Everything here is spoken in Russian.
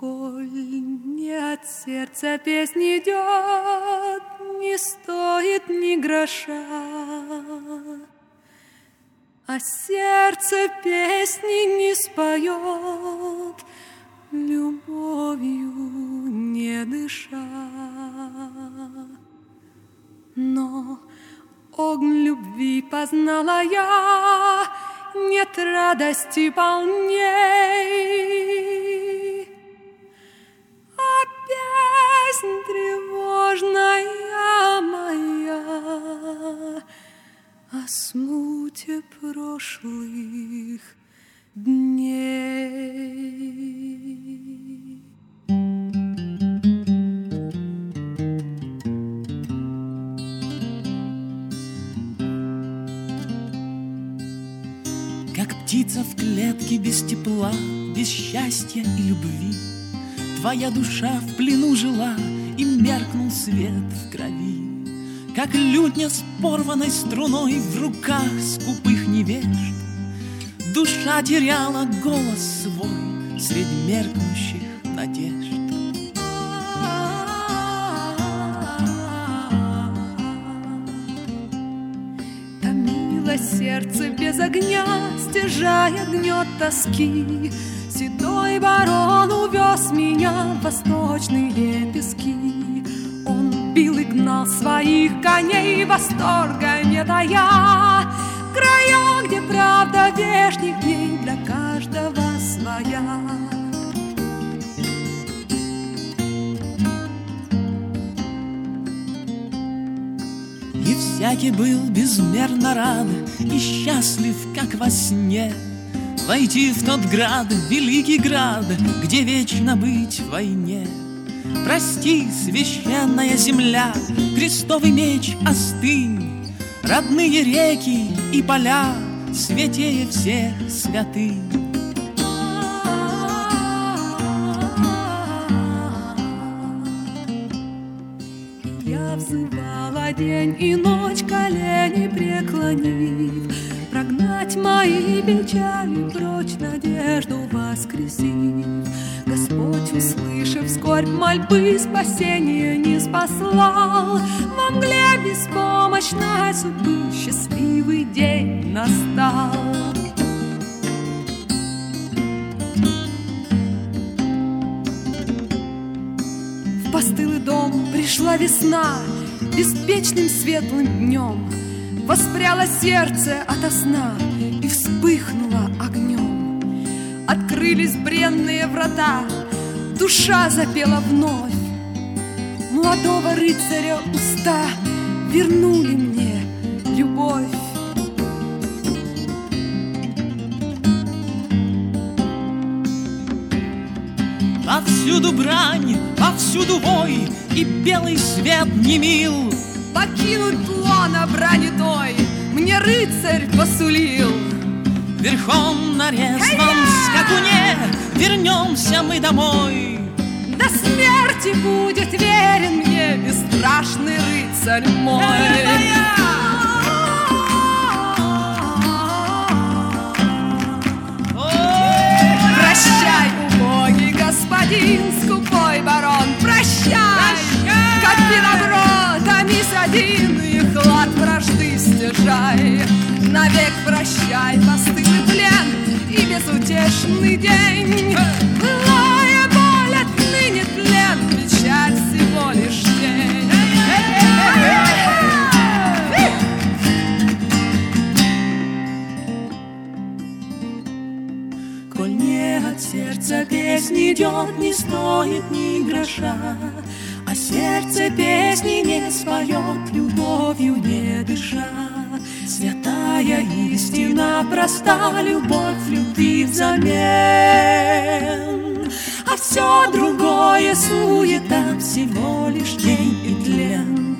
Коль не от сердца песни идет, не стоит ни гроша, а сердце песни не споет, любовью не дыша. Но огонь любви познала я, нет радости полней. А песнь тревожная моя о смуте прошлых дней. Как птица в клетке без тепла, без счастья и любви, твоя душа в плену жила, и меркнул свет в крови. Как лютня с порванной струной в руках скупых невежд, душа теряла голос свой среди меркнущих надежд. Томило сердце без огня, стяжая гнет тоски. Седой ворон увез меня в восточные пески. Он бил и гнал своих коней, восторга не тая. Края, где правда вешних дней для каждого своя. И всякий был безмерно рад и счастлив, как во сне, войти в тот град, великий град, где вечно быть в войне. Прости, священная земля, крестовый меч остынь, родные реки и поля, святее всех святынь. Я взывала день и ночь, колени преклонив, прогнать мои печали прочь, надежду воскресив. Господь, услышав скорбь мольбы, спасения не спаслал. Во мгле беспомощной судьбы счастливый день настал. В постылый дом пришла весна беспечным светлым днем. Воспряло сердце ото сна и вспыхнуло огнем. Открылись бренные врата, душа запела вновь. Молодого рыцаря уста вернули мне любовь. Повсюду брань, повсюду вой, и белый свет не мил. Покинуть лона брани той мне рыцарь посулил. Верхом на резвом скакуне вернемся мы домой. До смерти будет верен мне бесстрашный рыцарь мой. Прощай, убогий господин, скупой барон, прощай, как виноград, томись один и хлад вражды стяжай. Навек прощай, постылый плен и безутешный день. Былая боль отныне тлен, печаль всего лишь день. Коль не от сердца песни идет, не стоит ни гроша, а сердце песни не споет, любовью не дыша. Святая истина проста, любовь любви взамен, а все другое суета, всего лишь день и тлен.